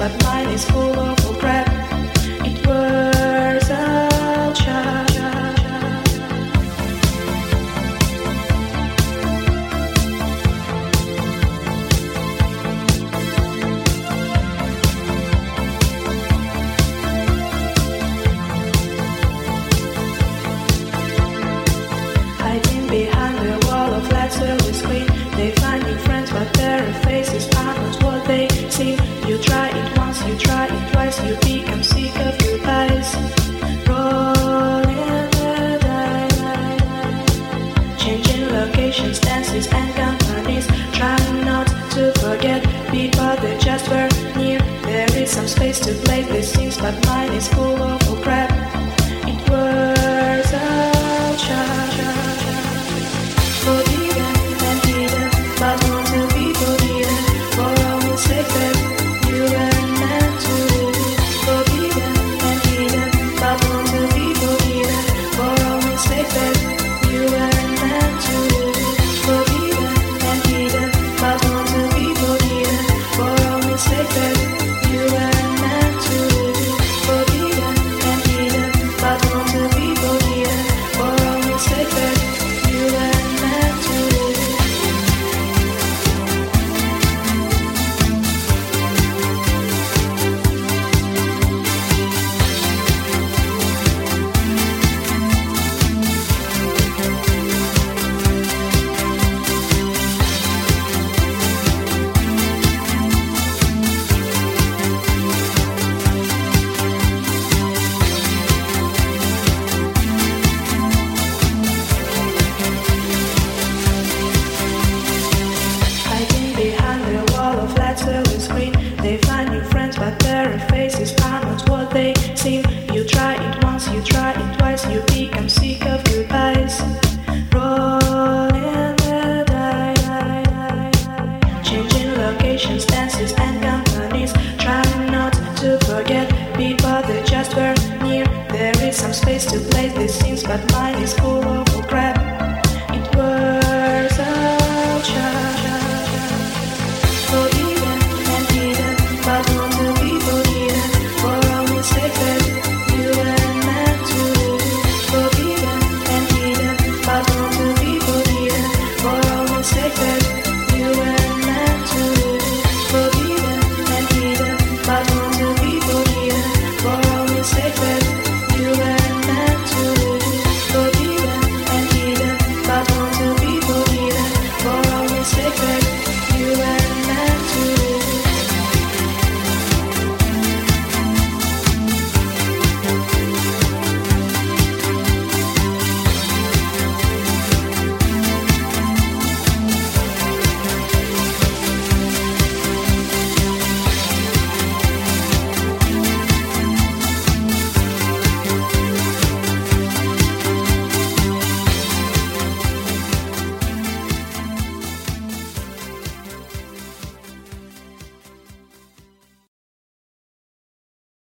but mine is full of all crap. It wears out hiding behind the wall of lights where we screen. They find new friends, but their faces are not what they seem. You try it once, you try it twice, you become sick of your eyes. Rolling the dice, changing locations, dances and companies, trying not to forget people that just were near. There is some space to play these scenes, but mine is full of all crap. It wears out forbidden and hidden, but want to be forbidden for all mistakes that you were meant to do. Forbidden and hidden, but want to be forbidden for all mistakes that you were meant to do. Forbidden and hidden, but want to be forbidden for all mistakes that you were meant to do. Forbidden and hidden, but want to be forbidden for all mistakes that you were meant to do. Hiding behind the wall of lights where we screen. They find new friends, but their faces are not what they seem. You try it once, you try it twice, you become sick of goodbyes. Rolling the dice, changing locations, dances and companies, trying not to forget people that just were near. There is some space to play these scenes, but mine is full of